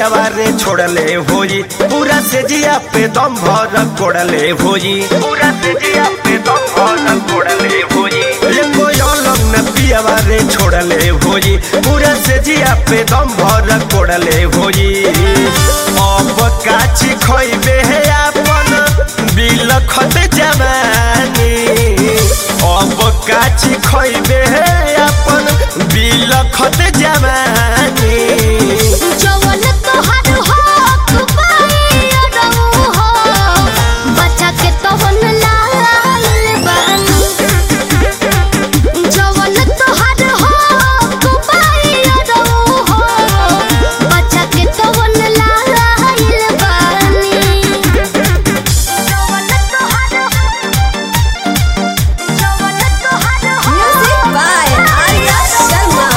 पियावा रे छोड़ले होई पूरा से जिया पे दम भर कोड़ले होई पूरा से जिया पे दम भर कोड़ले होई एको अलग न पियावा रे छोड़ले होई पूरा से जिया पे दम भर कोड़ले होई अब काची खोइबे है अपन बिलखत जवानी अब काची खोइबे है अपन बिलखत जवानी जवन तोहर हक पाई अरऊ हो बच्चा के तोहन लाल बानी जवन तोहर हक पाई अरऊ हो बच्चा के तोहन लाल बानी जवन तोहर Music by Arya Sharma.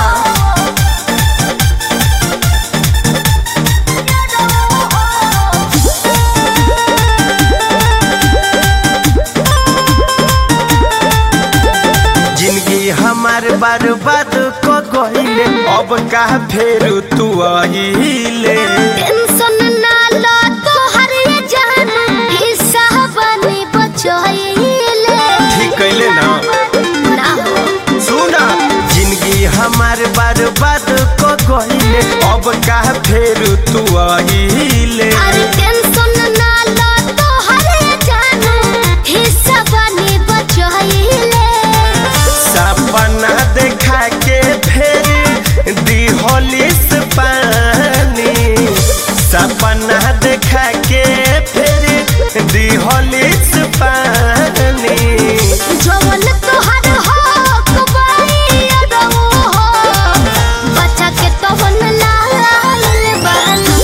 जिंदगी हमार बर्बाद को गइले अब का फेर तू आइले टेंशन ना लो तोहर ये जान हिस्सा बनी बचइले ठीक कैले ना ना हो सुना जिंदगी हमार बर्बाद को गइले अब का फेर तू आइले अरे टेंशन ना लो तोहर ये जान हिस्सा बनी बचइले सपना देखा के फेर दिहोलिस पानी सपना देखा के फेर दिहोलिस पानी जवन तोहर हक पाई अरऊ हो बच्चा के तोहन लाल बानी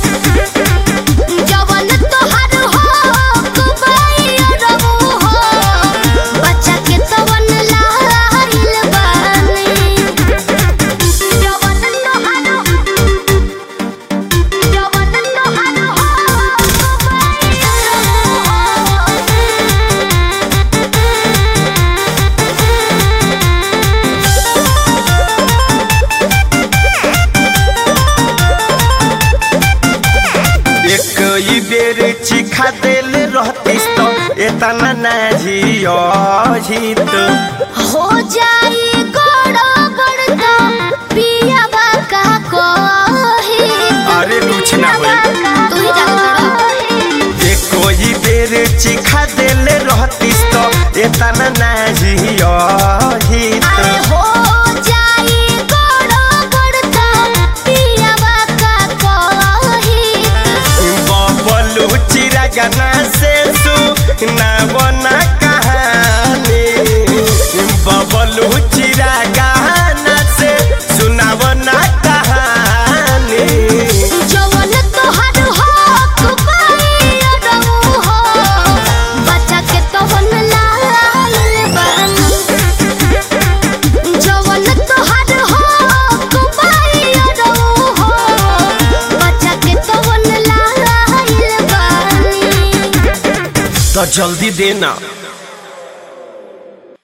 जवन तोहर हक पाई अरऊ हो बच्चा के तोहन लाल बानी जवन तोहर हक पाई एक ही बेर चिखा देल रहतीस तो एतना ना जियहित हो जाई गड़बड़ पियावा का कही अरे कुछ ना होई तू ही जानत एको ही बेर चिखा देल रहतीस तो एतना ना जियहित अरे हो जाई गड़बड़ पियावा का कही बबलू चिरा गाना से सुना बना कहानी बबलू चिरा गाना से सुना बना कहानी जवन तोहर हक पाई अरऊ हो बच्चा के तोहन लाल बानी जवन तोहर हक पाई अरऊ हो बच्चा के तोहन लाल बानी तो जल्दी देना।